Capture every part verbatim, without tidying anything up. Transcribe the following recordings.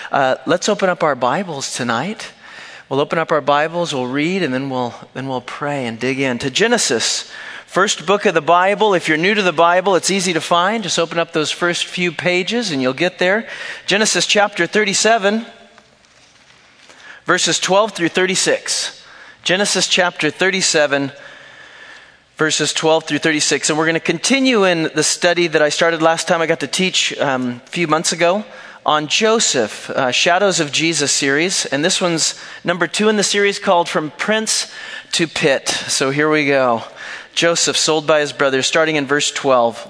Uh, let's open up our Bibles tonight. We'll open up our Bibles, we'll read, and then we'll then we'll pray and dig in to Genesis, first book of the Bible. If you're new to the Bible, it's easy to find. Just open up those first few pages and you'll get there. Genesis chapter thirty-seven, verses twelve through thirty-six. Genesis chapter thirty-seven, verses twelve through thirty-six. And we're going to continue in the study that I started last time I got to teach um, a few months ago on Joseph, uh, Shadows of Jesus series. And this one's number two in the series, called From Prince to Pit. So here we go. Joseph sold by his brothers, starting in verse twelve.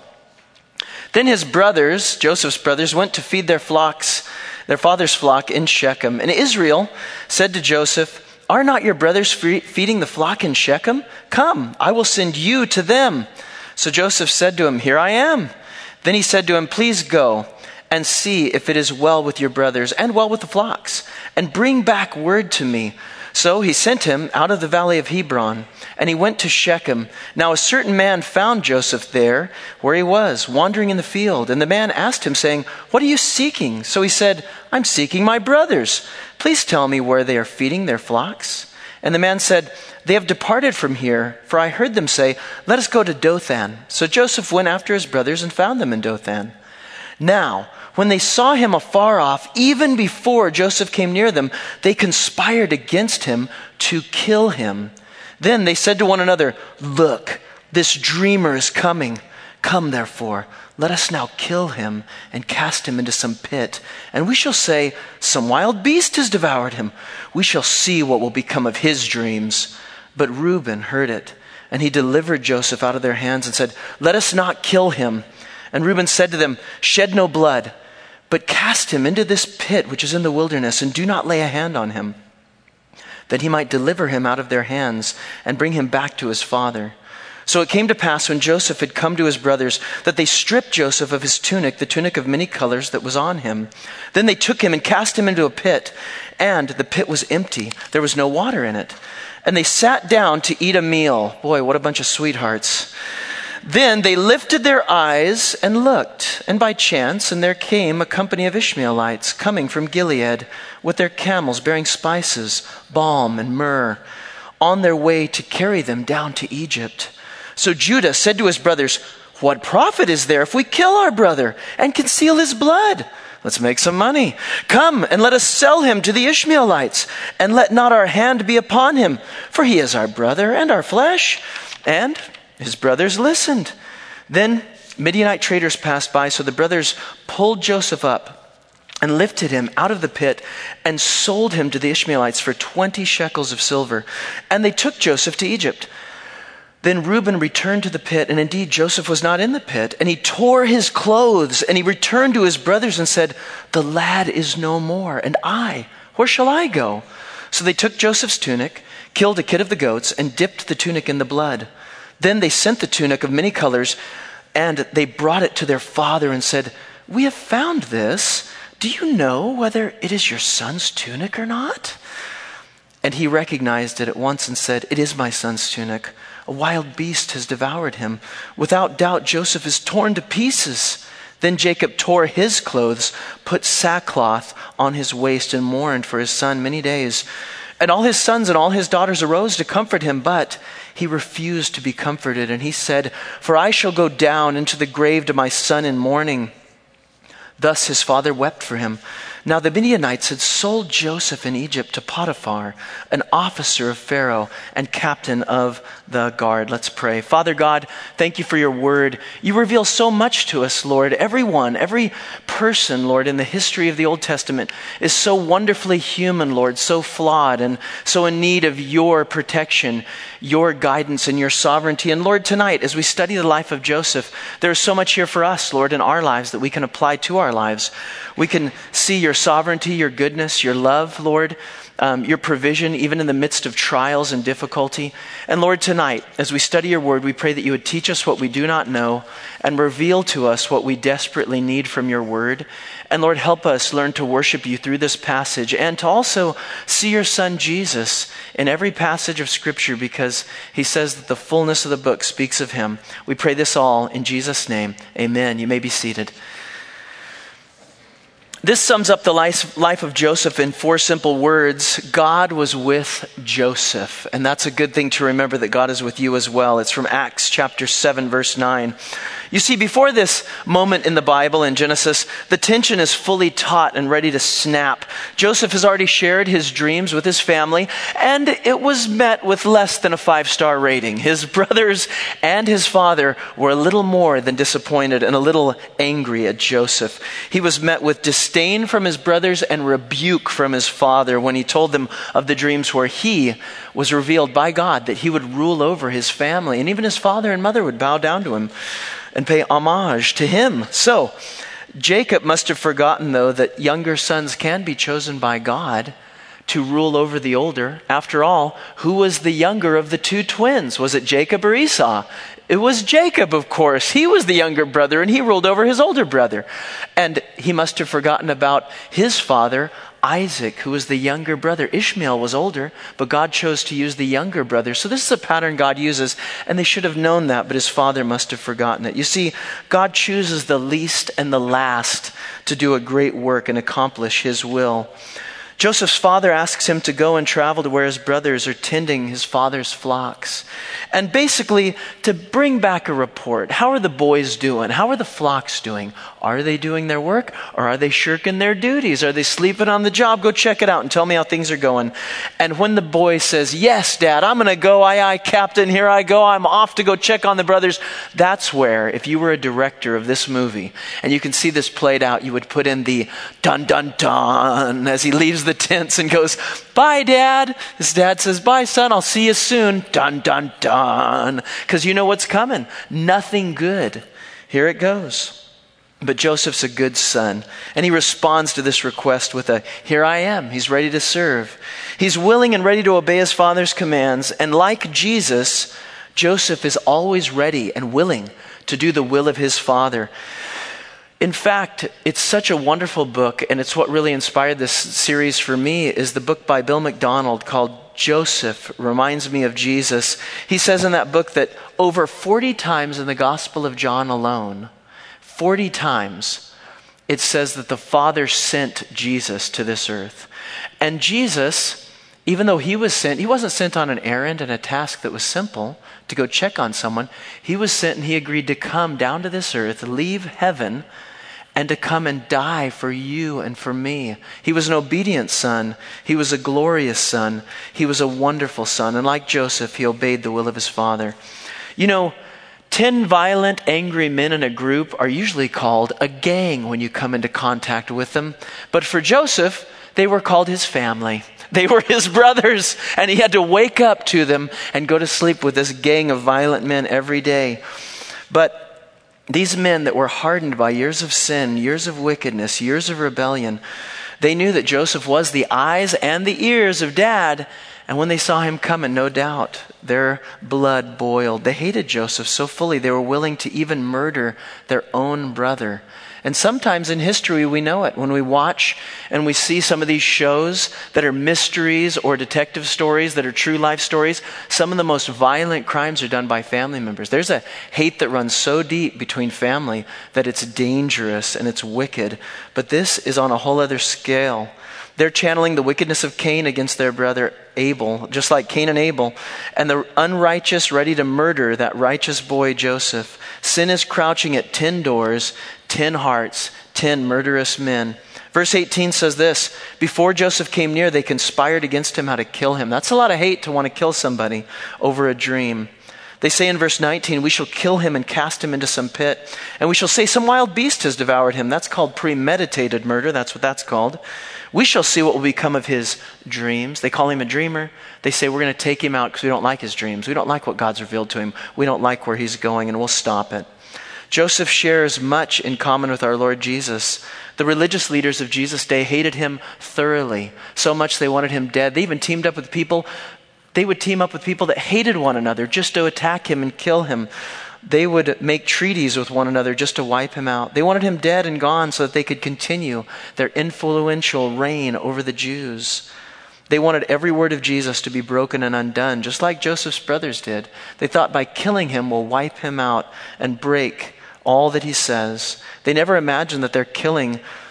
Then his brothers, Joseph's brothers, went to feed their flocks, their father's flock in Shechem. And Israel said to Joseph, "Are not your brothers feeding the flock in Shechem? Come, I will send you to them." So Joseph said to him, "Here I am." Then he said to him, "Please go and see if it is well with your brothers and well with the flocks, and bring back word to me." So he sent him out of the valley of Hebron, and he went to Shechem. Now a certain man found Joseph there where he was, wandering in the field. And the man asked him, saying, "What are you seeking?" So he said, "I'm seeking my brothers. Please tell me where they are feeding their flocks." And the man said, "They have departed from here, for I heard them say, 'Let us go to Dothan.'" So Joseph went after his brothers and found them in Dothan. Now, when they saw him afar off, even before Joseph came near them, they conspired against him to kill him. Then they said to one another, "Look, this dreamer is coming. Come, therefore, let us now kill him and cast him into some pit. And we shall say, 'Some wild beast has devoured him.' We shall see what will become of his dreams." But Reuben heard it, and he delivered Joseph out of their hands and said, "Let us not kill him." And Reuben said to them, "Shed no blood, but cast him into this pit which is in the wilderness, and do not lay a hand on him, that he might deliver him out of their hands and bring him back to his father." So it came to pass, when Joseph had come to his brothers, that they stripped Joseph of his tunic, the tunic of many colors that was on him. Then they took him and cast him into a pit, and the pit was empty. There was no water in it. And they sat down to eat a meal. Boy, what a bunch of sweethearts. Then they lifted their eyes and looked, and by chance, and there came a company of Ishmaelites coming from Gilead with their camels bearing spices, balm, and myrrh, on their way to carry them down to Egypt. So Judah said to his brothers, "What profit is there if we kill our brother and conceal his blood? Let's make some money. Come and let us sell him to the Ishmaelites, and let not our hand be upon him, for he is our brother and our flesh." And his brothers listened. Then Midianite traders passed by, so the brothers pulled Joseph up and lifted him out of the pit and sold him to the Ishmaelites for twenty shekels of silver. And they took Joseph to Egypt. Then Reuben returned to the pit, and indeed Joseph was not in the pit. And he tore his clothes, and he returned to his brothers and said, "The lad is no more, and I, where shall I go?" So they took Joseph's tunic, killed a kid of the goats, and dipped the tunic in the blood. Then they sent the tunic of many colors, and they brought it to their father and said, "We have found this. Do you know whether it is your son's tunic or not?" And he recognized it at once and said, "It is my son's tunic. A wild beast has devoured him. Without doubt, Joseph is torn to pieces." Then Jacob tore his clothes, put sackcloth on his waist, and mourned for his son many days. And all his sons and all his daughters arose to comfort him, but he refused to be comforted. And he said, "For I shall go down into the grave to my son in mourning." Thus his father wept for him. Now the Midianites had sold Joseph in Egypt to Potiphar, an officer of Pharaoh and captain of the guard. Let's pray. Father God, thank you for your word. You reveal so much to us, Lord. Everyone, every person, Lord, in the history of the Old Testament is so wonderfully human, Lord, so flawed and so in need of your protection, your guidance, and your sovereignty. And Lord, tonight, as we study the life of Joseph, there is so much here for us, Lord, in our lives that we can apply to our lives. We can see your sovereignty, your goodness, your love, Lord, um, your provision, even in the midst of trials and difficulty. And Lord, tonight, as we study your word, we pray that you would teach us what we do not know and reveal to us what we desperately need from your word. And Lord, help us learn to worship you through this passage and to also see your son Jesus in every passage of Scripture, because he says that the fullness of the book speaks of him. We pray this all in Jesus' name. Amen. You may be seated. This sums up the life, life of Joseph in four simple words. God was with Joseph. And that's a good thing to remember, that God is with you as well. It's from Acts chapter seven, verse nine. You see, before this moment in the Bible, in Genesis, the tension is fully taut and ready to snap. Joseph has already shared his dreams with his family, and it was met with less than a five-star rating. His brothers and his father were a little more than disappointed and a little angry at Joseph. He was met with disdain from his brothers and rebuke from his father when he told them of the dreams where he was revealed by God that he would rule over his family, and even his father and mother would bow down to him and pay homage to him. So, Jacob must have forgotten, though, that younger sons can be chosen by God to rule over the older. After all, who was the younger of the two twins? Was it Jacob or Esau? It was Jacob, of course. He was the younger brother, and he ruled over his older brother. And he must have forgotten about his father, Isaac, who was the younger brother. Ishmael was older, but God chose to use the younger brother. So this is a pattern God uses, and they should have known that, but his father must have forgotten it. You see, God chooses the least and the last to do a great work and accomplish his will. Joseph's father asks him to go and travel to where his brothers are tending his father's flocks. And basically to bring back a report. How are the boys doing? How are the flocks doing? Are they doing their work, or are they shirking their duties? Are they sleeping on the job? Go check it out and tell me how things are going. And when the boy says, yes, Dad, I'm going to go. Aye, aye, Captain, here I go. I'm off to go check on the brothers. That's where, if you were a director of this movie, and you can see this played out, you would put in the dun, dun, dun as he leaves the tents and goes, bye, Dad. His dad says, bye, son. I'll see you soon. Dun, dun, dun. Because you know what's coming. Nothing good. Here it goes. But Joseph's a good son, and he responds to this request with a, here I am. He's ready to serve. He's willing and ready to obey his father's commands. And like Jesus, Joseph is always ready and willing to do the will of his father. In fact, it's such a wonderful book, and it's what really inspired this series for me, is the book by Bill McDonald called Joseph Reminds Me of Jesus. He says in that book that over forty times in the Gospel of John alone, forty times, it says that the Father sent Jesus to this earth. And Jesus, even though he was sent, he wasn't sent on an errand and a task that was simple, to go check on someone. He was sent and he agreed to come down to this earth, leave heaven, and to come and die for you and for me. He was an obedient son. He was a glorious son. He was a wonderful son. And like Joseph, he obeyed the will of his father. You know, ten violent, angry men in a group are usually called a gang when you come into contact with them. But for Joseph, they were called his family. They were his brothers, and he had to wake up to them and go to sleep with this gang of violent men every day. But these men that were hardened by years of sin, years of wickedness, years of rebellion, they knew that Joseph was the eyes and the ears of Dad. And when they saw him coming, no doubt, their blood boiled. They hated Joseph so fully they were willing to even murder their own brother. And sometimes in history we know it. When we watch and we see some of these shows that are mysteries or detective stories that are true life stories, some of the most violent crimes are done by family members. There's a hate that runs so deep between family that it's dangerous and it's wicked. But this is on a whole other scale. They're channeling the wickedness of Cain against their brother Abel, just like Cain and Abel, and the unrighteous ready to murder that righteous boy Joseph. Sin is crouching at ten doors, ten hearts, ten murderous men. Verse eighteen says this, before Joseph came near, they conspired against him how to kill him. That's a lot of hate to want to kill somebody over a dream. They say in verse nineteen, we shall kill him and cast him into some pit. And we shall say some wild beast has devoured him. That's called premeditated murder. That's what that's called. We shall see what will become of his dreams. They call him a dreamer. They say we're going to take him out because we don't like his dreams. We don't like what God's revealed to him. We don't like where he's going, and we'll stop it. Joseph shares much in common with our Lord Jesus. The religious leaders of Jesus' day hated him thoroughly, so much they wanted him dead. They even teamed up with people They would team up with people that hated one another just to attack him and kill him. They would make treaties with one another just to wipe him out. They wanted him dead and gone so that they could continue their influential reign over the Jews. They wanted every word of Jesus to be broken and undone, just like Joseph's brothers did. They thought by killing him, we'll wipe him out and break all that he says. They never imagined that their killing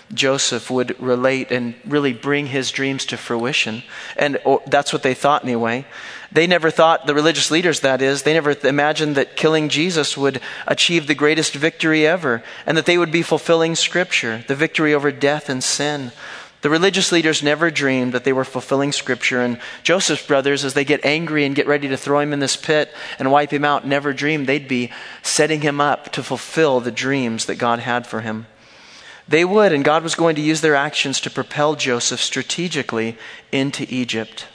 Joseph would relate and really bring his dreams to fruition. And or, that's what they thought anyway. They never thought, the religious leaders that is, they never imagined that killing Jesus would achieve the greatest victory ever, and that they would be fulfilling Scripture, the victory over death and sin. The religious leaders never dreamed that they were fulfilling Scripture, and Joseph's brothers, as they get angry and get ready to throw him in this pit and wipe him out, never dreamed they'd be setting him up to fulfill the dreams that God had for him. They would, and God was going to use their actions to propel Joseph strategically into Egypt.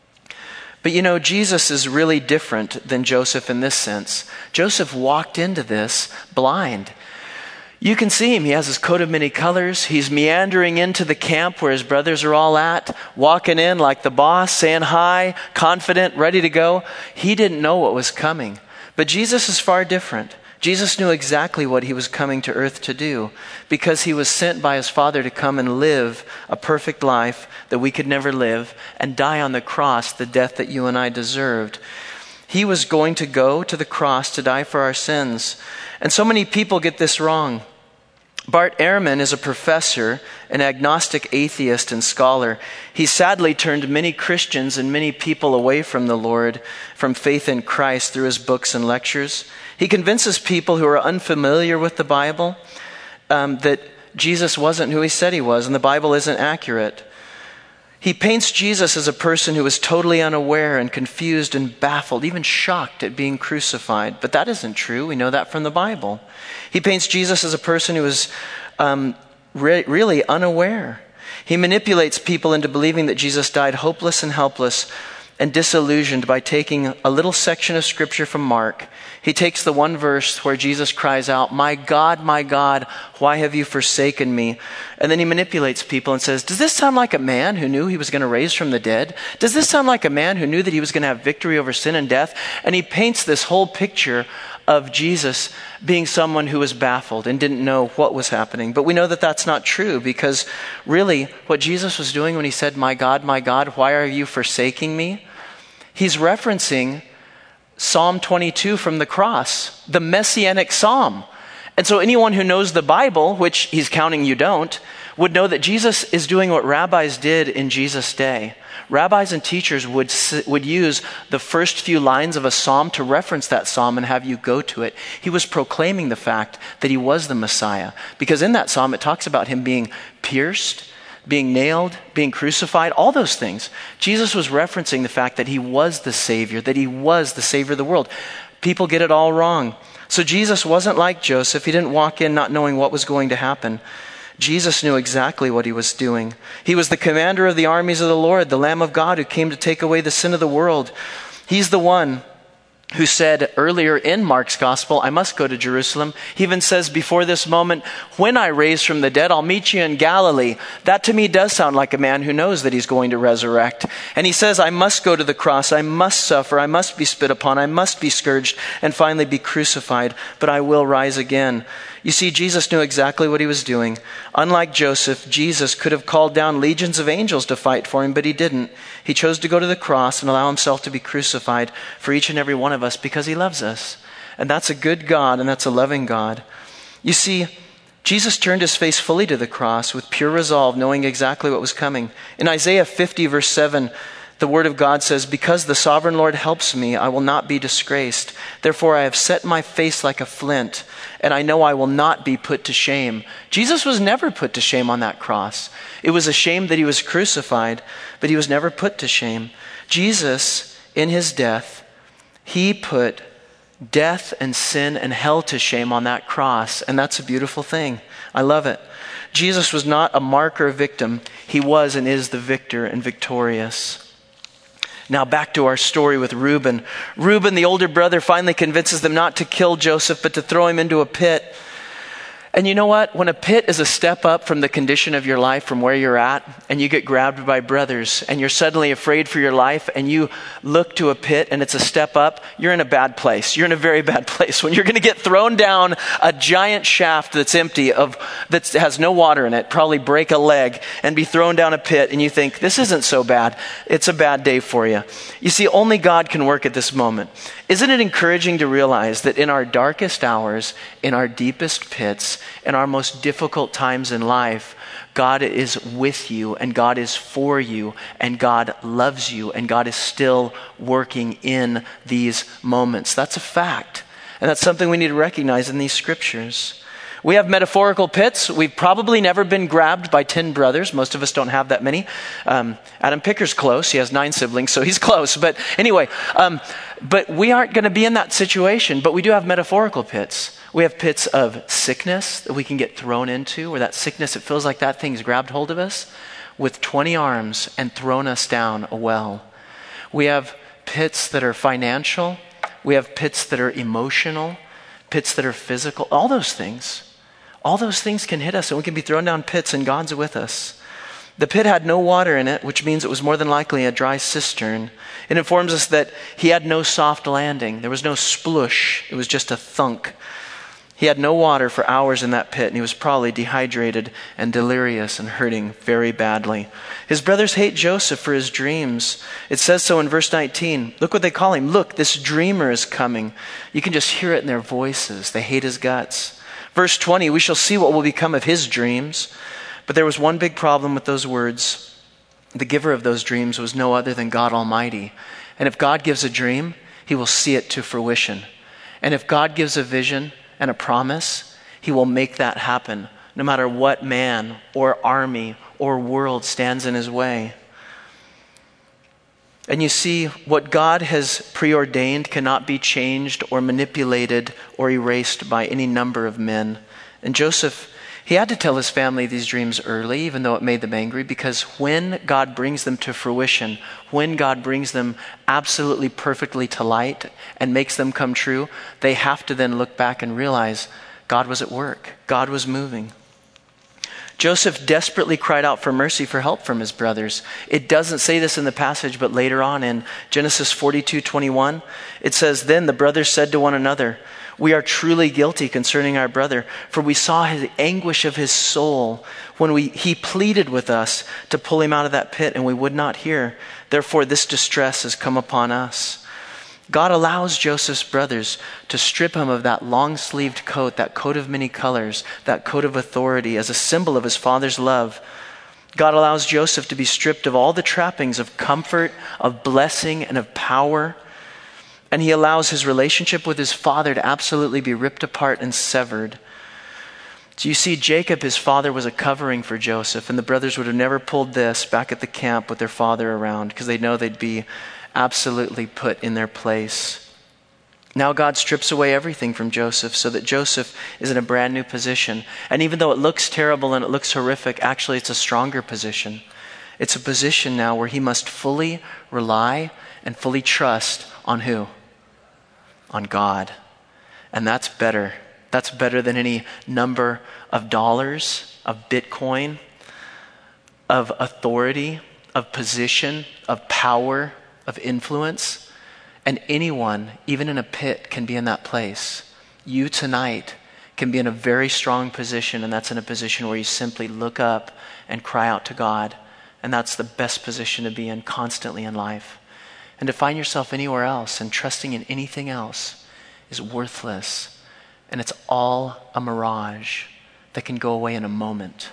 But you know, Jesus is really different than Joseph in this sense. Joseph walked into this blind. You can see him. He has his coat of many colors. He's meandering into the camp where his brothers are all at, walking in like the boss, saying hi, confident, ready to go. He didn't know what was coming. But Jesus is far different. Jesus knew exactly what he was coming to earth to do, because he was sent by his Father to come and live a perfect life that we could never live and die on the cross, the death that you and I deserved. He was going to go to the cross to die for our sins. And so many people get this wrong. Bart Ehrman is a professor, an agnostic atheist and scholar. He sadly turned many Christians and many people away from the Lord, from faith in Christ, through his books and lectures. He convinces people who are unfamiliar with the Bible um, that Jesus wasn't who he said he was, and the Bible isn't accurate. He paints Jesus as a person who was totally unaware and confused and baffled, even shocked at being crucified. But that isn't true. We know that from the Bible. He paints Jesus as a person who was um, re- really unaware. He manipulates people into believing that Jesus died hopeless and helpless and disillusioned by taking a little section of Scripture from Mark. He takes the one verse where Jesus cries out, "My God, my God, why have you forsaken me?" And then he manipulates people and says, does this sound like a man who knew he was going to raise from the dead? Does this sound like a man who knew that he was going to have victory over sin and death? And he paints this whole picture of Jesus being someone who was baffled and didn't know what was happening. But we know that that's not true, because really what Jesus was doing when he said, "My God, my God, why are you forsaking me?" He's referencing Psalm twenty-two from the cross, the Messianic Psalm. And so anyone who knows the Bible, which he's counting you don't, would know that Jesus is doing what rabbis did in Jesus' day. Rabbis and teachers would would use the first few lines of a psalm to reference that psalm and have you go to it. He was proclaiming the fact that he was the Messiah, because in that psalm it talks about him being pierced, being nailed, being crucified, all those things. Jesus was referencing the fact that he was the Savior, that he was the Savior of the world. People get it all wrong. So Jesus wasn't like Joseph. He didn't walk in not knowing what was going to happen. Jesus knew exactly what he was doing. He was the commander of the armies of the Lord, the Lamb of God who came to take away the sin of the world. He's the one who said earlier in Mark's gospel, "I must go to Jerusalem." He even says before this moment, "When I raise from the dead, I'll meet you in Galilee." That to me does sound like a man who knows that he's going to resurrect. And he says, "I must go to the cross. I must suffer. I must be spit upon. I must be scourged and finally be crucified, but I will rise again." You see, Jesus knew exactly what he was doing. Unlike Joseph, Jesus could have called down legions of angels to fight for him, but he didn't. He chose to go to the cross and allow himself to be crucified for each and every one of us because he loves us. And that's a good God, and that's a loving God. You see, Jesus turned his face fully to the cross with pure resolve, knowing exactly what was coming. In Isaiah fifty, verse seven, the word of God says, "Because the sovereign Lord helps me, I will not be disgraced. Therefore I have set my face like a flint, and I know I will not be put to shame." Jesus was never put to shame on that cross. It was a shame that he was crucified, but he was never put to shame. Jesus, in his death, he put death and sin and hell to shame on that cross, and that's a beautiful thing. I love it. Jesus was not a martyr victim. He was and is the victor and victorious. Now back to our story with Reuben. Reuben, the older brother, finally convinces them not to kill Joseph, but to throw him into a pit. And you know what? When a pit is a step up from the condition of your life, from where you're at, and you get grabbed by brothers, and you're suddenly afraid for your life, and you look to a pit and it's a step up, you're in a bad place. You're in a very bad place. When you're going to get thrown down a giant shaft that's empty, of that has no water in it, probably break a leg, and be thrown down a pit, and you think, this isn't so bad. It's a bad day for you. You see, only God can work at this moment. Isn't it encouraging to realize that in our darkest hours, in our deepest pits, in our most difficult times in life, God is with you, and God is for you, and God loves you, and God is still working in these moments. That's a fact. And that's something we need to recognize in these scriptures. We have metaphorical pits. We've probably never been grabbed by ten brothers. Most of us don't have that many. Um, Adam Picker's close. He has nine siblings, so he's close. But anyway, um, but we aren't going to be in that situation. But we do have metaphorical pits. We have pits of sickness that we can get thrown into, where that sickness, it feels like that thing's grabbed hold of us with twenty arms and thrown us down a well. We have pits that are financial. We have pits that are emotional, pits that are physical, all those things. All those things can hit us, and we can be thrown down pits, and God's with us. The pit had no water in it, which means it was more than likely a dry cistern. It informs us that he had no soft landing. There was no splush. It was just a thunk. He had no water for hours in that pit, and he was probably dehydrated and delirious and hurting very badly. His brothers hate Joseph for his dreams. It says so in verse nineteen. Look what they call him. Look, this dreamer is coming. You can just hear it in their voices. They hate his guts. Verse twenty, we shall see what will become of his dreams. But there was one big problem with those words. The giver of those dreams was no other than God Almighty. And if God gives a dream, he will see it to fruition. And if God gives a vision and a promise, he will make that happen, no matter what man or army or world stands in his way. And you see, what God has preordained cannot be changed or manipulated or erased by any number of men. And Joseph, he had to tell his family these dreams early, even though it made them angry, because when God brings them to fruition, when God brings them absolutely perfectly to light and makes them come true, they have to then look back and realize God was at work. God was moving. Joseph desperately cried out for mercy, for help from his brothers. It doesn't say this in the passage, but later on in Genesis forty-two twenty-one, it says, then the brothers said to one another, we are truly guilty concerning our brother, for we saw his anguish of his soul when we, he pleaded with us to pull him out of that pit, and we would not hear. Therefore, this distress has come upon us. God allows Joseph's brothers to strip him of that long-sleeved coat, that coat of many colors, that coat of authority as a symbol of his father's love. God allows Joseph to be stripped of all the trappings of comfort, of blessing, and of power. And he allows his relationship with his father to absolutely be ripped apart and severed. So you see, Jacob, his father, was a covering for Joseph, and the brothers would have never pulled this back at the camp with their father around, because they know they'd be absolutely put in their place. Now God strips away everything from Joseph so that Joseph is in a brand new position. And even though it looks terrible and it looks horrific, actually it's a stronger position. It's a position now where he must fully rely and fully trust on who? On God. And that's better. That's better than any number of dollars, of Bitcoin, of authority, of position, of power, of influence. And anyone, even in a pit, can be in that place. You tonight can be in a very strong position, and that's in a position where you simply look up and cry out to God. And that's the best position to be in constantly in life. And to find yourself anywhere else and trusting in anything else is worthless. And it's all a mirage that can go away in a moment.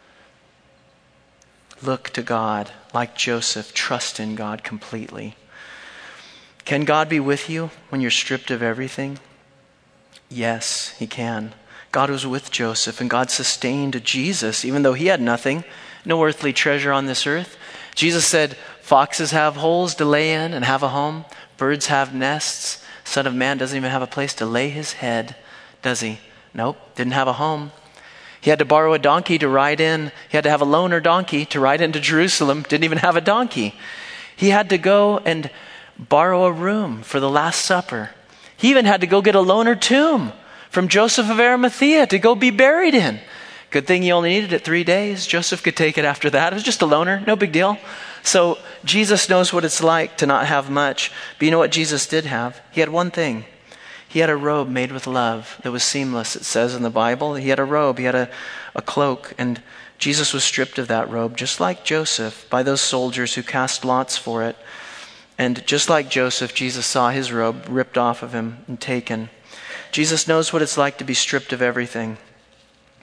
Look to God like Joseph. Trust in God completely. Can God be with you when you're stripped of everything? Yes, he can. God was with Joseph, and God sustained Jesus even though he had nothing, no earthly treasure on this earth. Jesus said, foxes have holes to lay in and have a home. Birds have nests. Son of Man doesn't even have a place to lay his head, does he? Nope, didn't have a home. He had to borrow a donkey to ride in. He had to have a loaner donkey to ride into Jerusalem. Didn't even have a donkey. He had to go and borrow a room for the Last Supper. He even had to go get a loaner tomb from Joseph of Arimathea to go be buried in. Good thing he only needed it three days. Joseph could take it after that. It was just a loaner, no big deal. So Jesus knows what it's like to not have much. But you know what Jesus did have? He had one thing. He had a robe made with love that was seamless, it says in the Bible. He had a robe, he had a, a cloak, and Jesus was stripped of that robe, just like Joseph, by those soldiers who cast lots for it. And just like Joseph, Jesus saw his robe ripped off of him and taken. Jesus knows what it's like to be stripped of everything.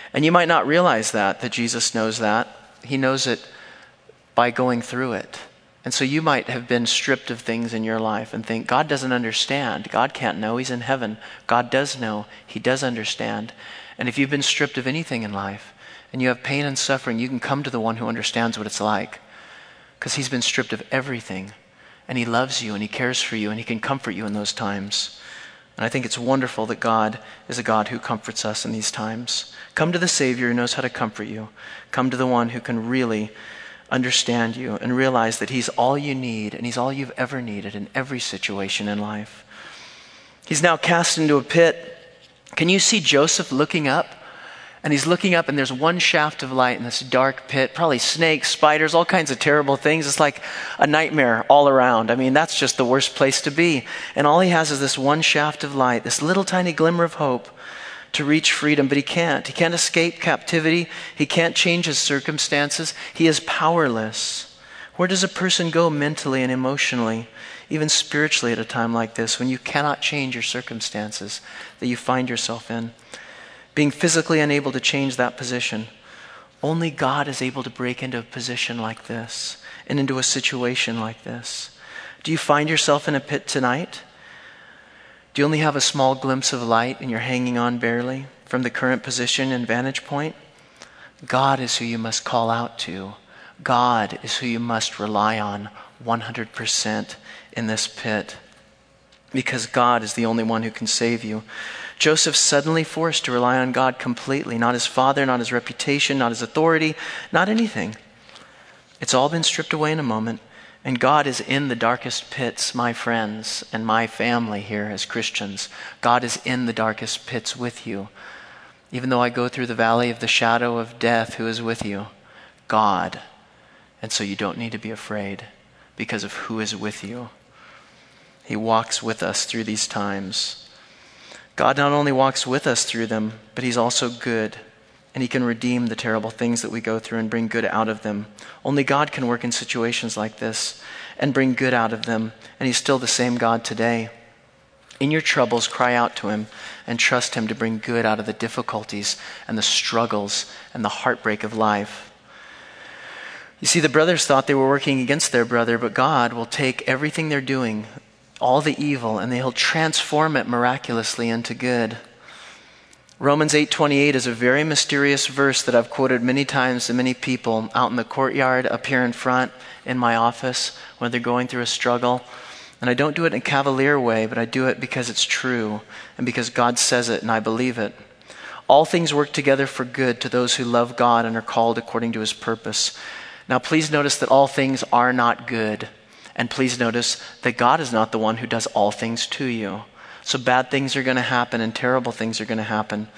And you might not realize that, that Jesus knows that. He knows it by going through it. And so you might have been stripped of things in your life and think, God doesn't understand. God can't know. He's in heaven. God does know. He does understand. And if you've been stripped of anything in life and you have pain and suffering, you can come to the one who understands what it's like, because he's been stripped of everything. And he loves you and he cares for you and he can comfort you in those times. And I think it's wonderful that God is a God who comforts us in these times. Come to the Savior who knows how to comfort you. Come to the one who can really understand you and realize that he's all you need and he's all you've ever needed in every situation in life. He's now cast into a pit. Can you see Joseph looking up? And he's looking up and there's one shaft of light in this dark pit, probably snakes, spiders, all kinds of terrible things. It's like a nightmare all around. I mean, that's just the worst place to be. And all he has is this one shaft of light, this little tiny glimmer of hope to reach freedom, but he can't. He can't escape captivity. He can't change his circumstances. He is powerless. Where does a person go mentally and emotionally, even spiritually at a time like this, when you cannot change your circumstances that you find yourself in? Being physically unable to change that position. Only God is able to break into a position like this and into a situation like this. Do you find yourself in a pit tonight? Do you only have a small glimpse of light and you're hanging on barely from the current position and vantage point? God is who you must call out to. God is who you must rely on one hundred percent in this pit, because God is the only one who can save you. Joseph's suddenly forced to rely on God completely, not his father, not his reputation, not his authority, not anything. It's all been stripped away in a moment. And God is in the darkest pits, my friends, and my family here as Christians. God is in the darkest pits with you. Even though I go through the valley of the shadow of death, who is with you? God. And so you don't need to be afraid because of who is with you. He walks with us through these times. God not only walks with us through them, but he's also good. And he can redeem the terrible things that we go through and bring good out of them. Only God can work in situations like this and bring good out of them. And he's still the same God today. In your troubles, cry out to him and trust him to bring good out of the difficulties and the struggles and the heartbreak of life. You see, the brothers thought they were working against their brother, but God will take everything they're doing, all the evil, and he'll transform it miraculously into good. Romans eight twenty-eight is a very mysterious verse that I've quoted many times to many people out in the courtyard, up here in front, in my office, when they're going through a struggle. And I don't do it in a cavalier way, but I do it because it's true and because God says it and I believe it. All things work together for good to those who love God and are called according to his purpose. Now please notice that all things are not good. And please notice that God is not the one who does all things to you. So bad things are going to happen and terrible things are going to happen.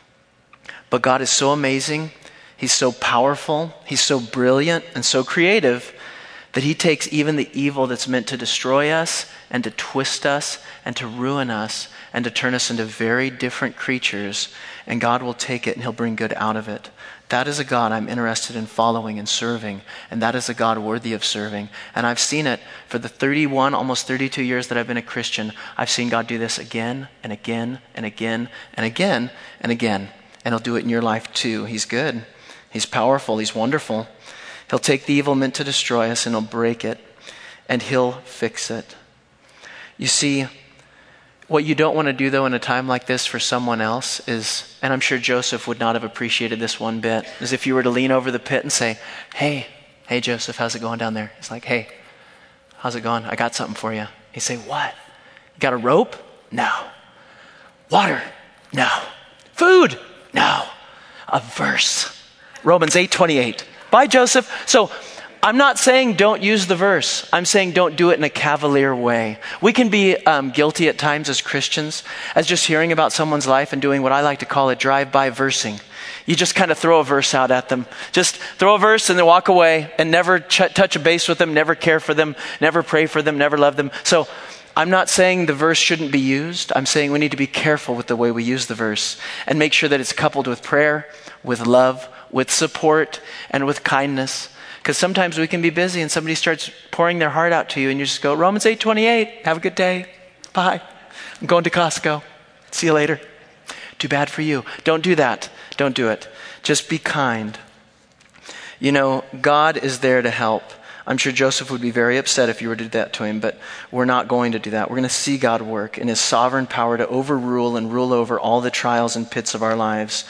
But God is so amazing. He's so powerful. He's so brilliant and so creative that he takes even the evil that's meant to destroy us and to twist us and to ruin us and to turn us into very different creatures. And God will take it and he'll bring good out of it. That is a God I'm interested in following and serving. And that is a God worthy of serving. And I've seen it for the thirty-one, almost thirty-two years that I've been a Christian. I've seen God do this again and again and again and again and again. And he'll do it in your life too. He's good. He's powerful. He's wonderful. He'll take the evil meant to destroy us and he'll break it. And he'll fix it. You see, what you don't want to do, though, in a time like this for someone else is, and I'm sure Joseph would not have appreciated this one bit, is if you were to lean over the pit and say, hey, hey, Joseph, how's it going down there? It's like, hey, how's it going? I got something for you. He'd say, what? You got a rope? No. Water? No. Food? No. A verse. Romans eight twenty-eight. Bye, Joseph. So, I'm not saying don't use the verse. I'm saying don't do it in a cavalier way. We can be um, guilty at times as Christians as just hearing about someone's life and doing what I like to call it drive-by versing. You just kind of throw a verse out at them. Just throw a verse and then walk away and never ch- touch a base with them, never care for them, never pray for them, never love them. So I'm not saying the verse shouldn't be used. I'm saying we need to be careful with the way we use the verse and make sure that it's coupled with prayer, with love, with support, and with kindness. Because sometimes we can be busy and somebody starts pouring their heart out to you and you just go, Romans eight twenty-eight, have a good day. Bye. I'm going to Costco. See you later. Too bad for you. Don't do that. Don't do it. Just be kind. You know, God is there to help. I'm sure Joseph would be very upset if you were to do that to him, but we're not going to do that. We're going to see God work in his sovereign power to overrule and rule over all the trials and pits of our lives.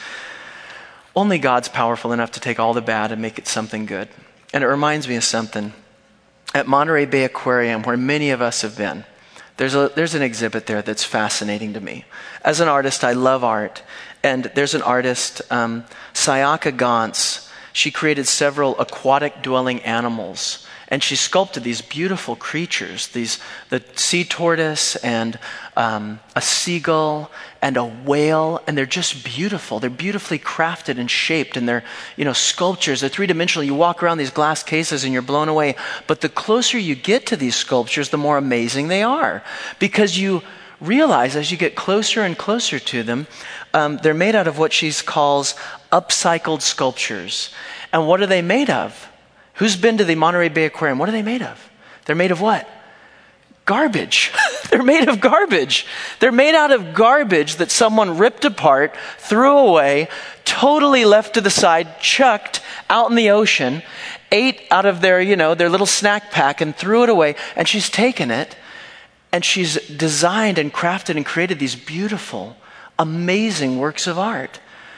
Only God's powerful enough to take all the bad and make it something good. And it reminds me of something. At Monterey Bay Aquarium, where many of us have been, there's a there's an exhibit there that's fascinating to me. As an artist, I love art. And there's an artist, um, Sayaka Gantz. She created several aquatic dwelling animals. And she sculpted these beautiful creatures, these the sea tortoise and um, a seagull and a whale, and they're just beautiful. They're beautifully crafted and shaped, and they're, you know, sculptures. They're three-dimensional. You walk around these glass cases and you're blown away. But the closer you get to these sculptures, the more amazing they are, because you realize as you get closer and closer to them, um, they're made out of what she calls upcycled sculptures. And what are they made of? Who's been to the Monterey Bay Aquarium? What are they made of? They're made of what? Garbage. They're made of garbage. They're made out of garbage that someone ripped apart, threw away, totally left to the side, chucked out in the ocean, ate out of their, you know, their little snack pack and threw it away. And she's taken it and she's designed and crafted and created these beautiful, amazing works of art.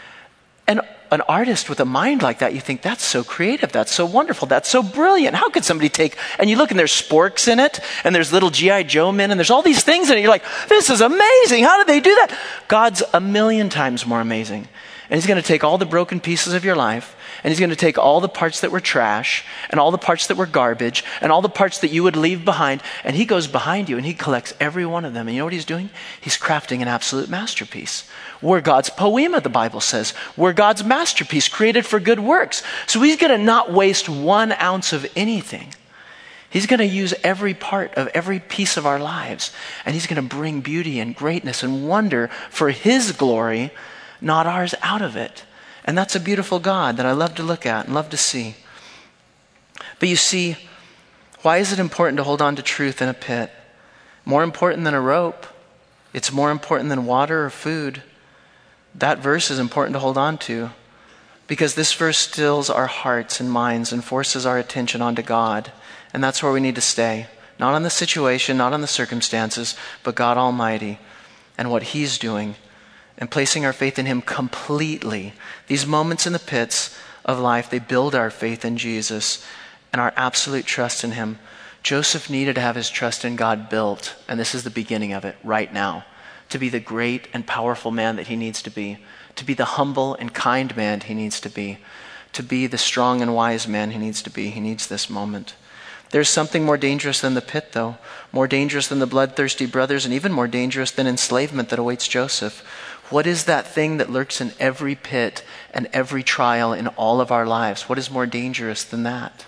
And an artist with a mind like that, you think, that's so creative, that's so wonderful, that's so brilliant. How could somebody take, and you look and there's sporks in it, and there's little G I Joe men, and there's all these things in it. You're like, this is amazing. How did they do that? God's a million times more amazing. And he's going to take all the broken pieces of your life, and he's going to take all the parts that were trash, and all the parts that were garbage, and all the parts that you would leave behind, and he goes behind you, and he collects every one of them. And you know what he's doing? He's crafting an absolute masterpiece. We're God's poema, the Bible says. We're God's masterpiece, created for good works. So he's going to not waste one ounce of anything. He's going to use every part of every piece of our lives, and he's going to bring beauty and greatness and wonder for his glory, not ours, out of it. And that's a beautiful God that I love to look at and love to see. But you see, why is it important to hold on to truth in a pit? More important than a rope. It's more important than water or food. That verse is important to hold on to, because this verse stills our hearts and minds and forces our attention onto God. And that's where we need to stay. Not on the situation, not on the circumstances, but God Almighty and what he's doing, and placing our faith in him completely. These moments in the pits of life, they build our faith in Jesus and our absolute trust in him. Joseph needed to have his trust in God built, and this is the beginning of it right now, to be the great and powerful man that he needs to be, to be the humble and kind man he needs to be, to be the strong and wise man he needs to be. He needs this moment. There's something more dangerous than the pit, though, more dangerous than the bloodthirsty brothers, and even more dangerous than enslavement that awaits Joseph. What is that thing that lurks in every pit and every trial in all of our lives? What is more dangerous than that?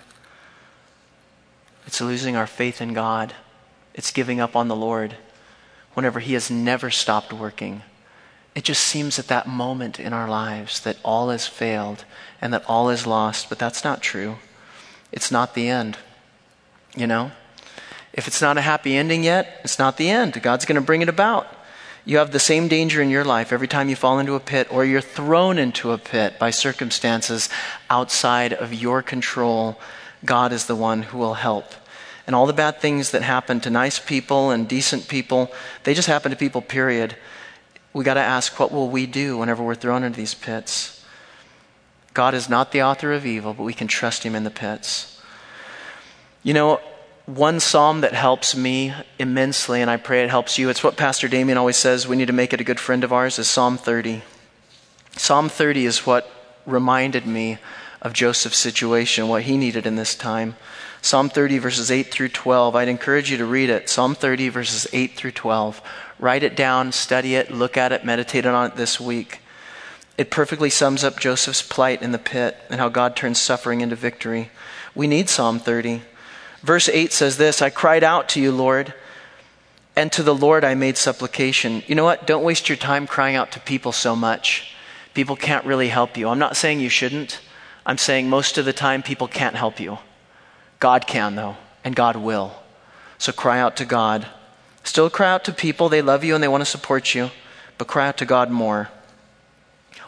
It's losing our faith in God. It's giving up on the Lord whenever he has never stopped working. It just seems at that moment in our lives that all has failed and that all is lost, but that's not true. It's not the end. You know, if it's not a happy ending yet, it's not the end. God's going to bring it about. You have the same danger in your life every time you fall into a pit, or you're thrown into a pit by circumstances outside of your control. God is the one who will help. And all the bad things that happen to nice people and decent people, they just happen to people, period. We got to ask, what will we do whenever we're thrown into these pits? God is not the author of evil, but we can trust him in the pits. You know, one psalm that helps me immensely, and I pray it helps you, it's what Pastor Damien always says, we need to make it a good friend of ours, is Psalm thirty. Psalm thirty is what reminded me of Joseph's situation, what he needed in this time. Psalm thirty verses eight through twelve. I'd encourage you to read it. Psalm thirty verses eight through twelve. Write it down, study it, look at it, meditate on it this week. It perfectly sums up Joseph's plight in the pit and how God turns suffering into victory. We need Psalm thirty. Verse eight says this, I cried out to you, Lord, and to the Lord I made supplication. You know what? Don't waste your time crying out to people so much. People can't really help you. I'm not saying you shouldn't. I'm saying most of the time people can't help you. God can, though, and God will. So cry out to God. Still cry out to people. They love you and they want to support you, but cry out to God more.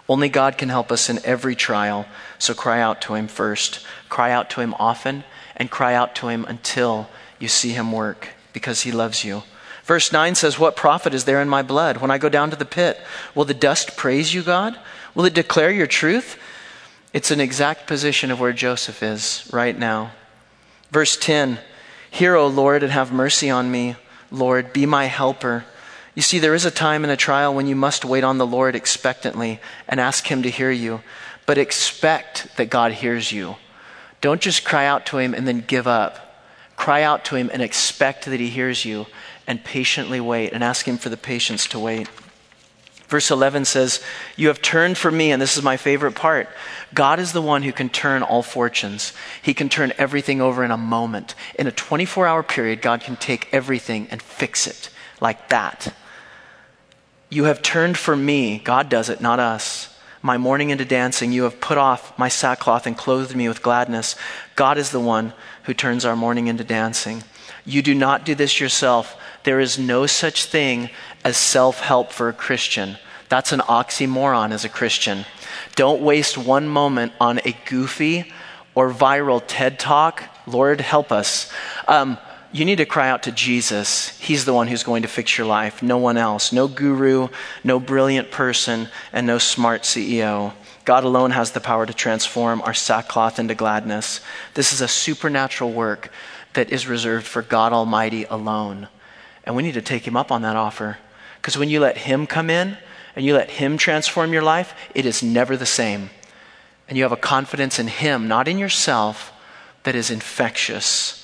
Only God can help us in every trial. So cry out to him first. Cry out to him often, and cry out to him until you see him work, because he loves you. Verse nine says, what profit is there in my blood? When I go down to the pit, will the dust praise you, God? Will it declare your truth? It's an exact position of where Joseph is right now. Verse ten, hear, O Lord, and have mercy on me. Lord, be my helper. You see, there is a time in a trial when you must wait on the Lord expectantly and ask him to hear you, but expect that God hears you. Don't just cry out to him and then give up. Cry out to him and expect that he hears you, and patiently wait and ask him for the patience to wait. Verse eleven says, you have turned from me, and this is my favorite part. God is the one who can turn all fortunes. He can turn everything over in a moment. In a twenty-four hour period, God can take everything and fix it like that. You have turned from me. God does it, not us. My mourning into dancing. You have put off my sackcloth and clothed me with gladness. God is the one who turns our mourning into dancing. You do not do this yourself. There is no such thing as self-help for a Christian. That's an oxymoron as a Christian. Don't waste one moment on a goofy or viral TED Talk. Lord, help us. Um, you need to cry out to Jesus. He's the one who's going to fix your life. No one else. No guru, no brilliant person, and no smart C E O. God alone has the power to transform our sackcloth into gladness. This is a supernatural work that is reserved for God Almighty alone. And we need to take him up on that offer. Because when you let him come in and you let him transform your life, it is never the same. And you have a confidence in him, not in yourself, that is infectious.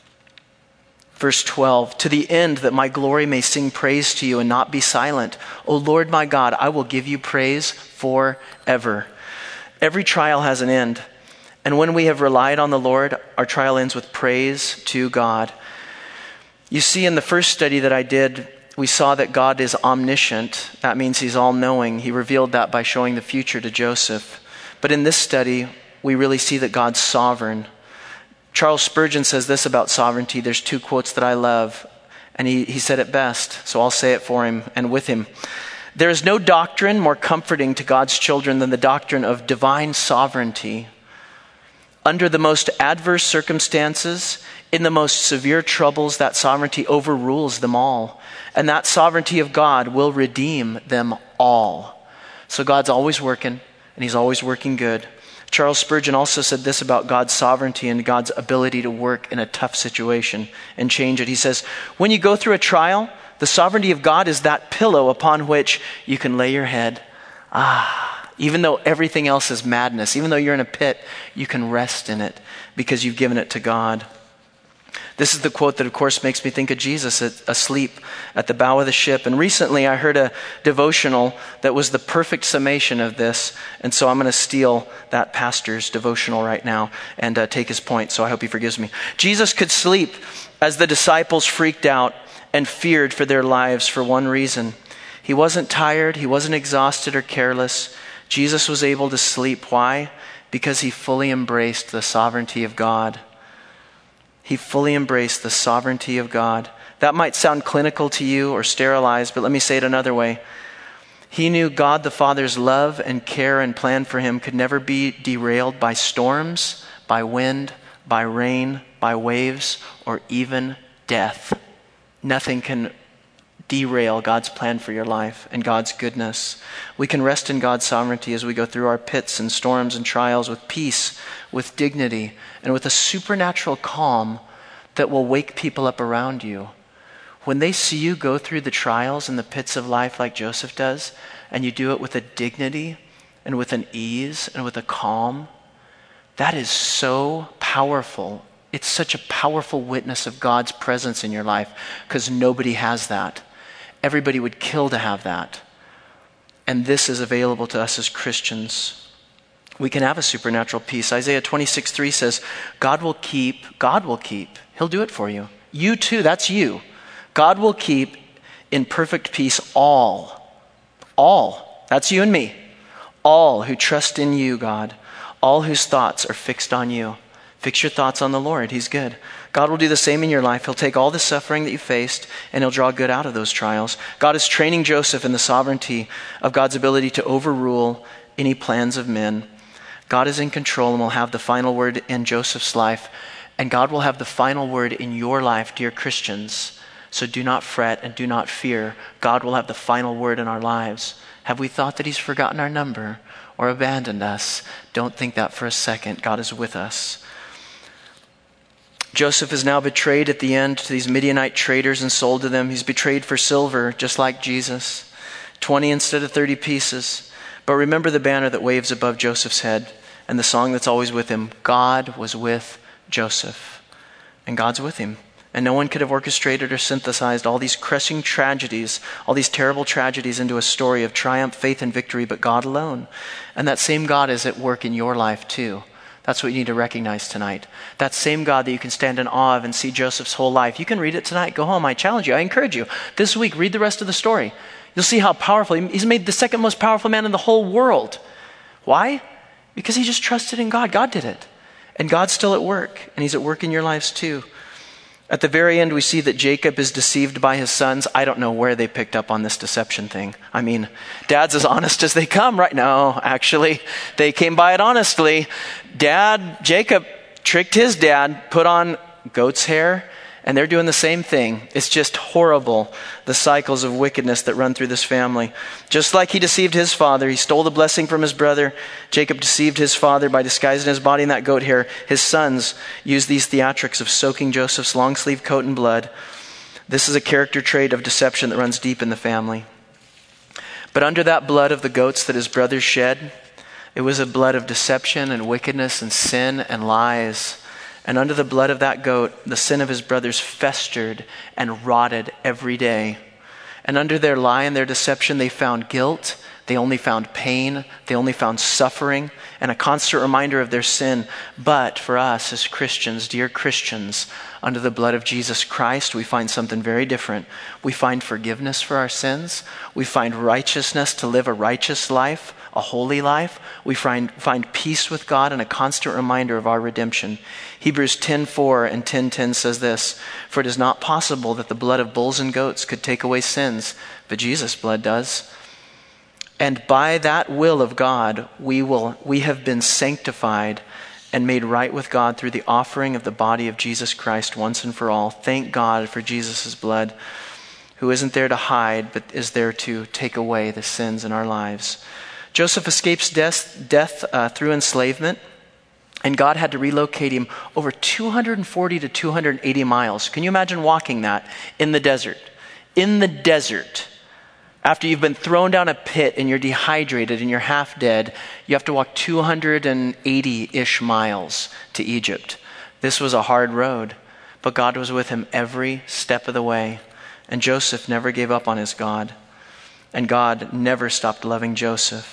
Verse twelve, to the end that my glory may sing praise to you and not be silent. O Lord my God, I will give you praise forever. Every trial has an end. And when we have relied on the Lord, our trial ends with praise to God. You see, in the first study that I did, we saw that God is omniscient. That means he's all-knowing. He revealed that by showing the future to Joseph. But in this study, we really see that God's sovereign. Charles Spurgeon says this about sovereignty. There's two quotes that I love, and he, he said it best, so I'll say it for him and with him. There is no doctrine more comforting to God's children than the doctrine of divine sovereignty. Under the most adverse circumstances, in the most severe troubles, that sovereignty overrules them all. And that sovereignty of God will redeem them all. So God's always working, and he's always working good. Charles Spurgeon also said this about God's sovereignty and God's ability to work in a tough situation and change it. He says, when you go through a trial, the sovereignty of God is that pillow upon which you can lay your head. Ah, even though everything else is madness, even though you're in a pit, you can rest in it because you've given it to God. This is the quote that, of course, makes me think of Jesus asleep at the bow of the ship. And recently I heard a devotional that was the perfect summation of this. And so I'm going to steal that pastor's devotional right now and uh, take his point. So I hope he forgives me. Jesus could sleep as the disciples freaked out and feared for their lives for one reason. He wasn't tired. He wasn't exhausted or careless. Jesus was able to sleep. Why? Because he fully embraced the sovereignty of God. He fully embraced the sovereignty of God. That might sound clinical to you or sterilized, but let me say it another way. He knew God the Father's love and care and plan for him could never be derailed by storms, by wind, by rain, by waves, or even death. Nothing can derail God's plan for your life and God's goodness. We can rest in God's sovereignty as we go through our pits and storms and trials with peace, with dignity, and with a supernatural calm that will wake people up around you. When they see you go through the trials and the pits of life like Joseph does, and you do it with a dignity and with an ease and with a calm, that is so powerful. It's such a powerful witness of God's presence in your life because nobody has that. Everybody would kill to have that. And this is available to us as Christians. We can have a supernatural peace. Isaiah twenty-six three says, God will keep, God will keep. He'll do it for you. You too, that's you. God will keep in perfect peace all, all, that's you and me, all who trust in you, God, all whose thoughts are fixed on you. Fix your thoughts on the Lord. He's good. God will do the same in your life. He'll take all the suffering that you faced and he'll draw good out of those trials. God is training Joseph in the sovereignty of God's ability to overrule any plans of men. God is in control and will have the final word in Joseph's life. And God will have the final word in your life, dear Christians. So do not fret and do not fear. God will have the final word in our lives. Have we thought that he's forgotten our number or abandoned us? Don't think that for a second. God is with us. Joseph is now betrayed at the end to these Midianite traders and sold to them. He's betrayed for silver, just like Jesus. twenty instead of thirty pieces. But remember the banner that waves above Joseph's head and the song that's always with him. God was with Joseph. And God's with him. And no one could have orchestrated or synthesized all these crushing tragedies, all these terrible tragedies into a story of triumph, faith, and victory, but God alone. And that same God is at work in your life too. That's what you need to recognize tonight. That same God that you can stand in awe of and see Joseph's whole life. You can read it tonight. Go home. I challenge you. I encourage you. This week, read the rest of the story. You'll see how powerful. He's made the second most powerful man in the whole world. Why? Because he just trusted in God. God did it. And God's still at work. And he's at work in your lives too. At the very end, we see that Jacob is deceived by his sons. I don't know where they picked up on this deception thing. I mean, dad's as honest as they come right now. Actually, they came by it honestly. Dad, Jacob, tricked his dad, put on goat's hair, and they're doing the same thing. It's just horrible, the cycles of wickedness that run through this family. Just like he deceived his father, he stole the blessing from his brother. Jacob deceived his father by disguising his body in that goat hair. His sons used these theatrics of soaking Joseph's long sleeve coat in blood. This is a character trait of deception that runs deep in the family. But under that blood of the goats that his brothers shed, it was a blood of deception and wickedness and sin and lies. And under the blood of that goat, the sin of his brothers festered and rotted every day. And under their lie and their deception, they found guilt. They only found pain. They only found suffering and a constant reminder of their sin. But for us as Christians, dear Christians, under the blood of Jesus Christ, we find something very different. We find forgiveness for our sins. We find righteousness to live a righteous life, a holy life. We find, find peace with God and a constant reminder of our redemption. Hebrews ten four and ten ten says this, "For it is not possible that the blood of bulls and goats could take away sins, but Jesus' blood does. And by that will of God, we will we have been sanctified and made right with God through the offering of the body of Jesus Christ once and for all." Thank God for Jesus' blood, who isn't there to hide, but is there to take away the sins in our lives. Joseph escapes death, death uh, through enslavement. And God had to relocate him over two hundred forty to two hundred eighty miles. Can you imagine walking that in the desert? In the desert. After you've been thrown down a pit and you're dehydrated and you're half dead, you have to walk two hundred eighty-ish miles to Egypt. This was a hard road, but God was with him every step of the way. And Joseph never gave up on his God. And God never stopped loving Joseph.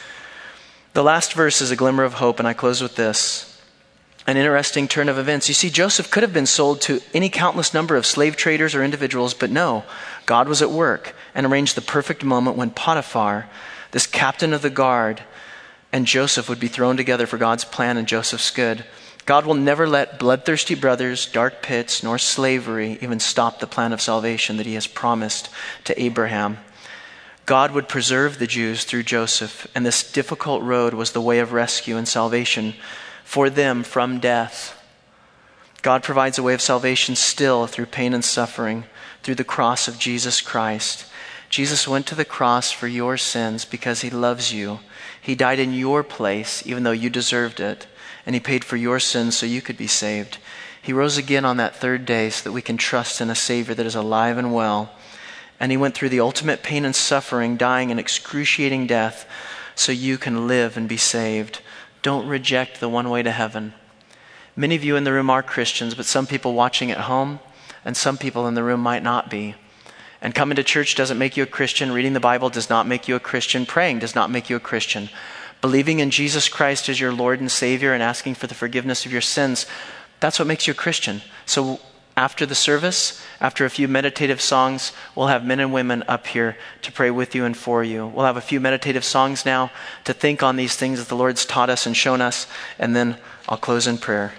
The last verse is a glimmer of hope, and I close with this. An interesting turn of events. You see, Joseph could have been sold to any countless number of slave traders or individuals, but no, God was at work and arranged the perfect moment when Potiphar, this captain of the guard, and Joseph would be thrown together for God's plan and Joseph's good. God will never let bloodthirsty brothers, dark pits, nor slavery even stop the plan of salvation that he has promised to Abraham. God would preserve the Jews through Joseph, and this difficult road was the way of rescue and salvation for them from death. God provides a way of salvation still through pain and suffering, through the cross of Jesus Christ. Jesus went to the cross for your sins because he loves you. He died in your place, even though you deserved it, and he paid for your sins so you could be saved. He rose again on that third day so that we can trust in a Savior that is alive and well. And he went through the ultimate pain and suffering, dying an excruciating death, so you can live and be saved. Don't reject the one way to heaven. Many of you in the room are Christians, but some people watching at home, and some people in the room might not be. And coming to church doesn't make you a Christian. Reading the Bible does not make you a Christian. Praying does not make you a Christian. Believing in Jesus Christ as your Lord and Savior and asking for the forgiveness of your sins, that's what makes you a Christian. So after the service, after a few meditative songs, we'll have men and women up here to pray with you and for you. We'll have a few meditative songs now to think on these things that the Lord's taught us and shown us, and then I'll close in prayer.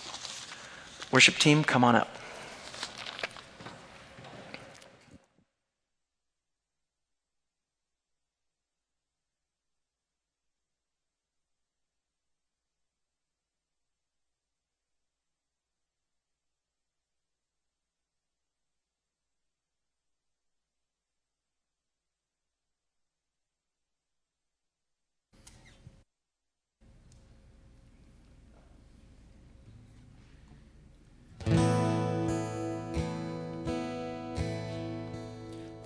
Worship team, come on up.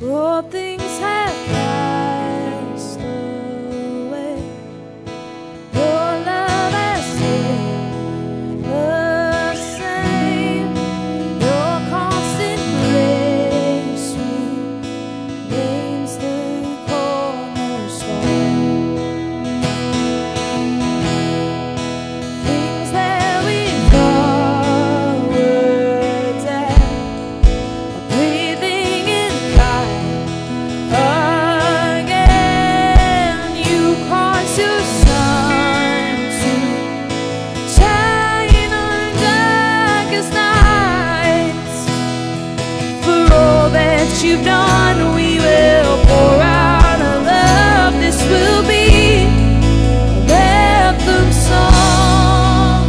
All things have passed away. Your love has stayed the same. Your constant grace remains the cornerstone. Things that we thought were dead are breathing in life again. You cause your sun to shine on darkest nights. For all that you've done, we will pour out our love. This will be an anthem song.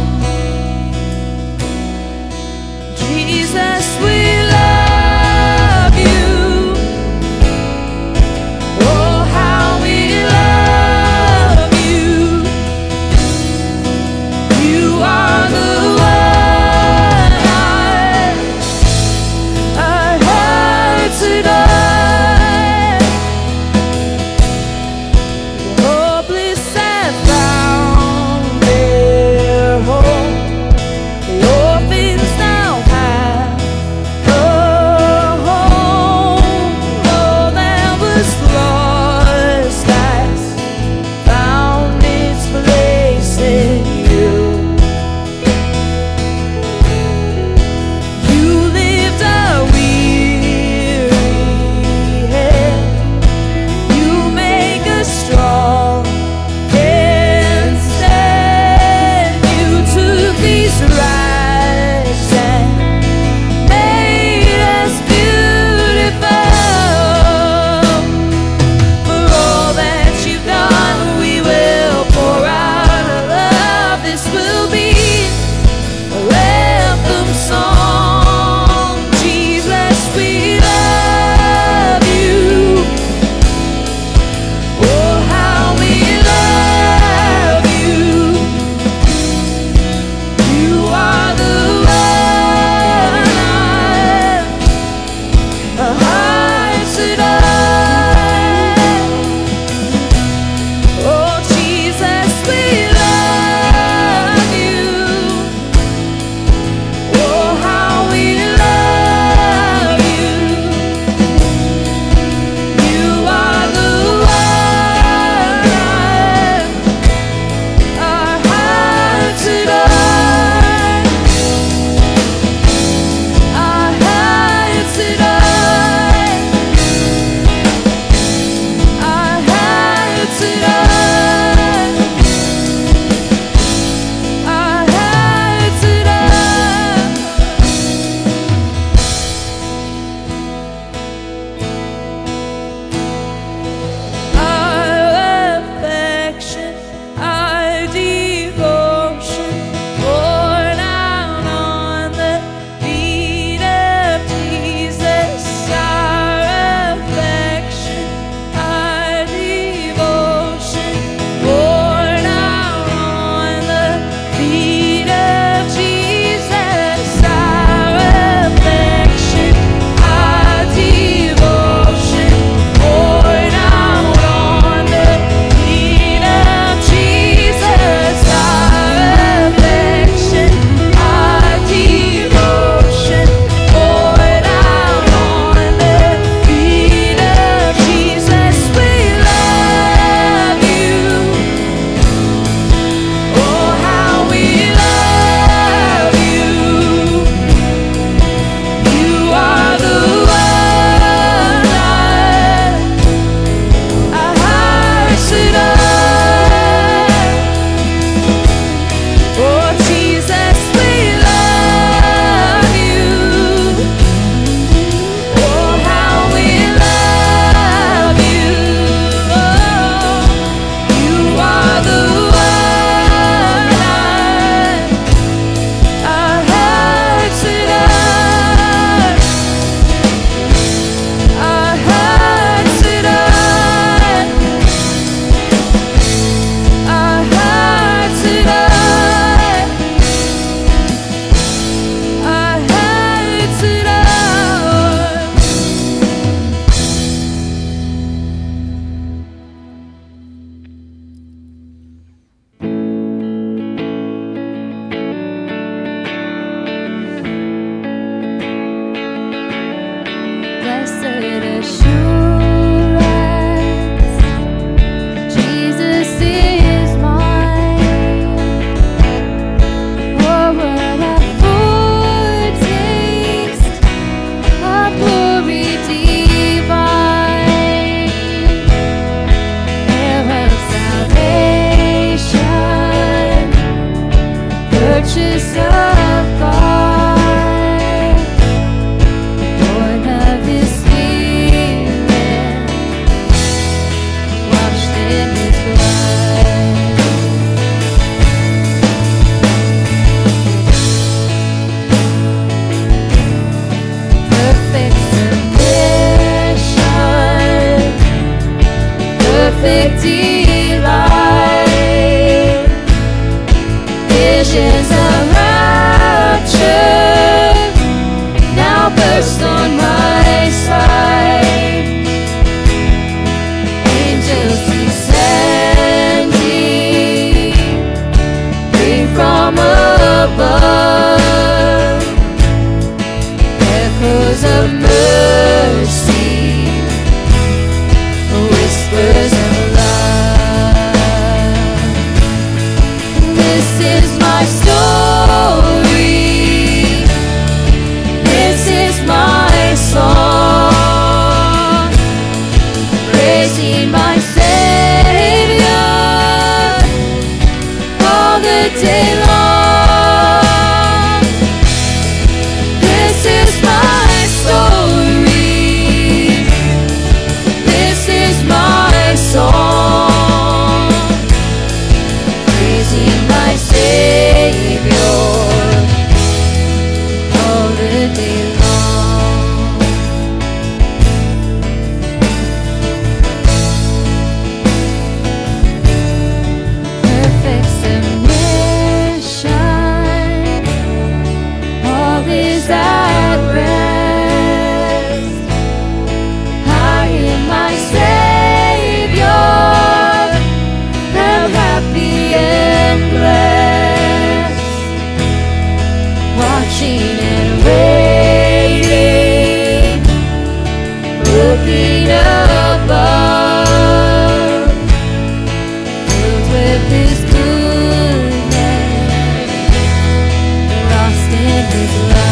Jesus, we love you. Oh, how we love you. You are the one our hearts adore. The hopeless have found their home. The orphans now have of mercy, whispers of love. This is my story, this is my song, praising my Savior all the day long. This is my story, this is my song, praising my Savior all the day long. Perfect submission, all is at rest. I am my Savior, am happy and blessed, watching and waiting, looking above, filled with His goodness, lost in His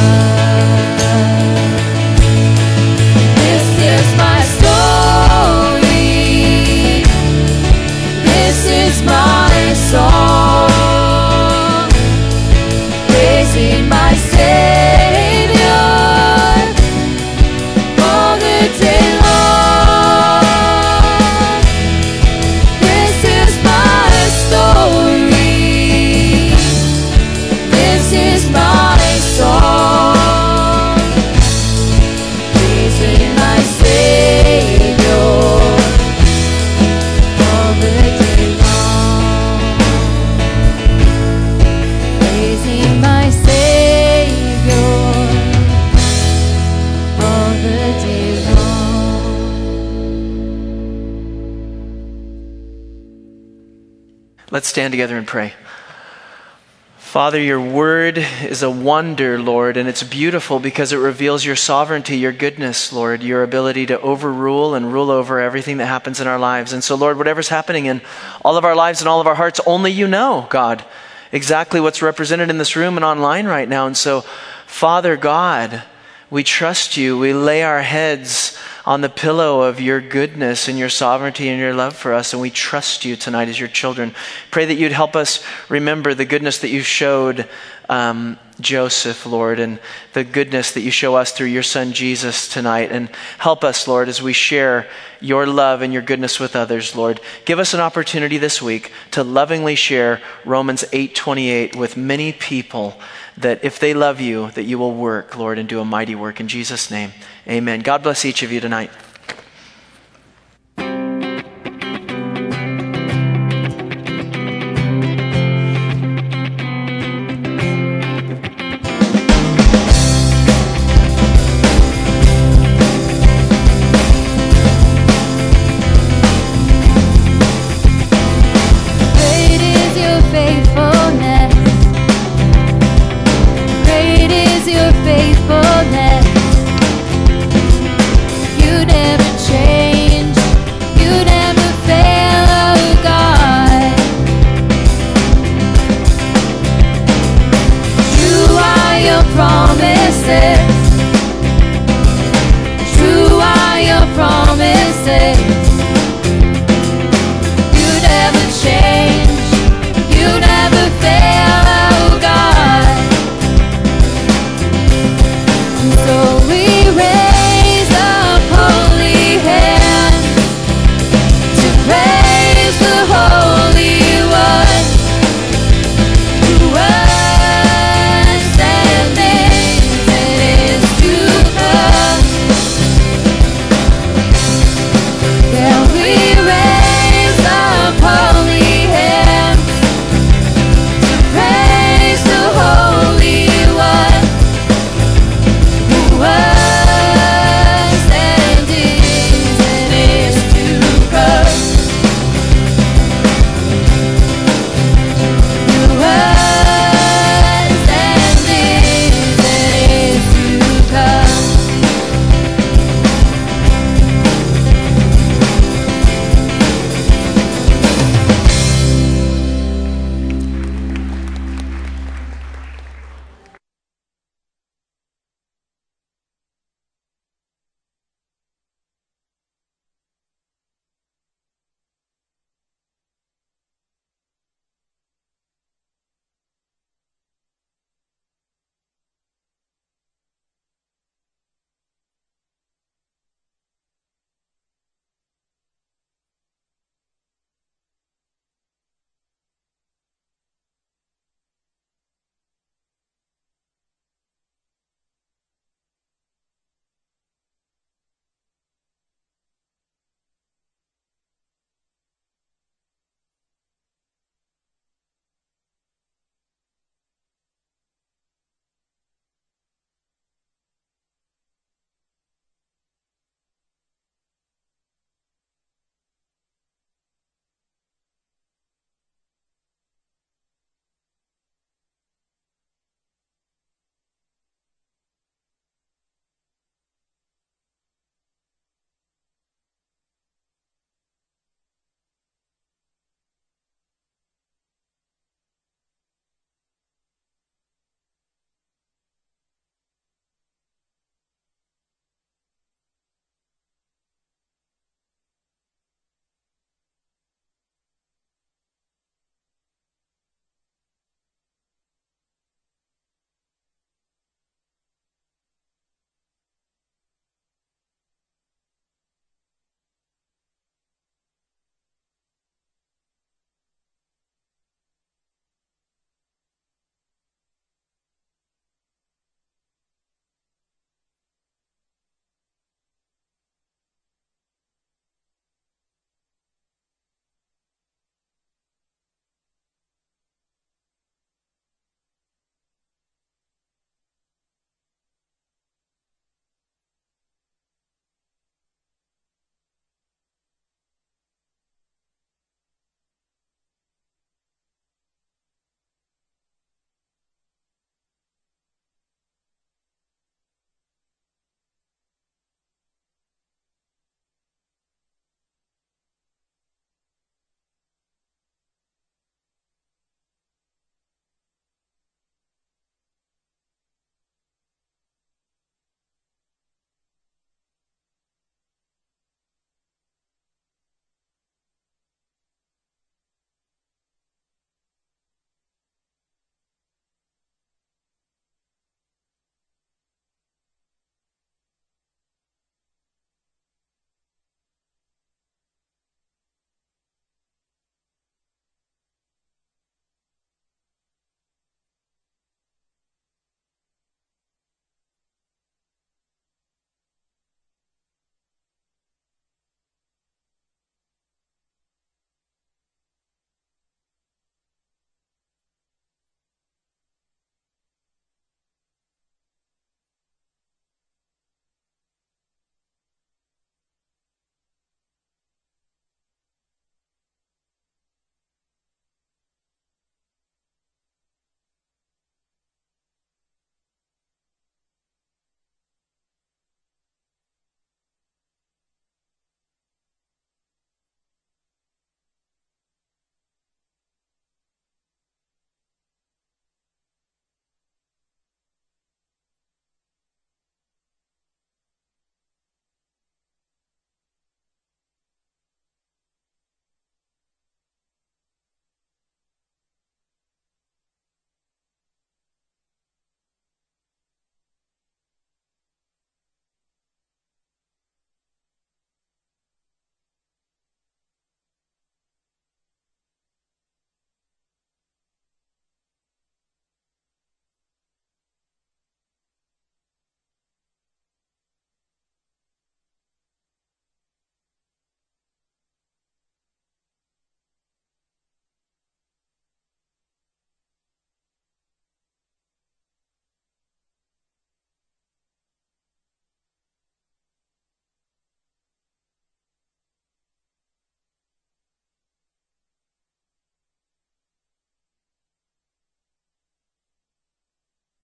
love. This is my story, this is my song, praising my Savior all the day long. This is my story, this is my song, praising my Savior all the day long. Praising my Savior all the day long. Let's stand together and pray. Father, your word is a wonder, Lord, and it's beautiful because it reveals your sovereignty, your goodness, Lord, your ability to overrule and rule over everything that happens in our lives. And so, Lord, whatever's happening in all of our lives and all of our hearts, only you know, God, exactly what's represented in this room and online right now. And so, Father God, we trust you. We lay our heads on the pillow of your goodness and your sovereignty and your love for us, and we trust you tonight as your children. Pray that you'd help us remember the goodness that you showed um, Joseph, Lord, and the goodness that you show us through your son Jesus tonight. And help us, Lord, as we share your love and your goodness with others, Lord. Give us an opportunity this week to lovingly share Romans eight twenty-eight with many people, that if they love you, that you will work, Lord, and do a mighty work. In Jesus' name, amen. God bless each of you tonight.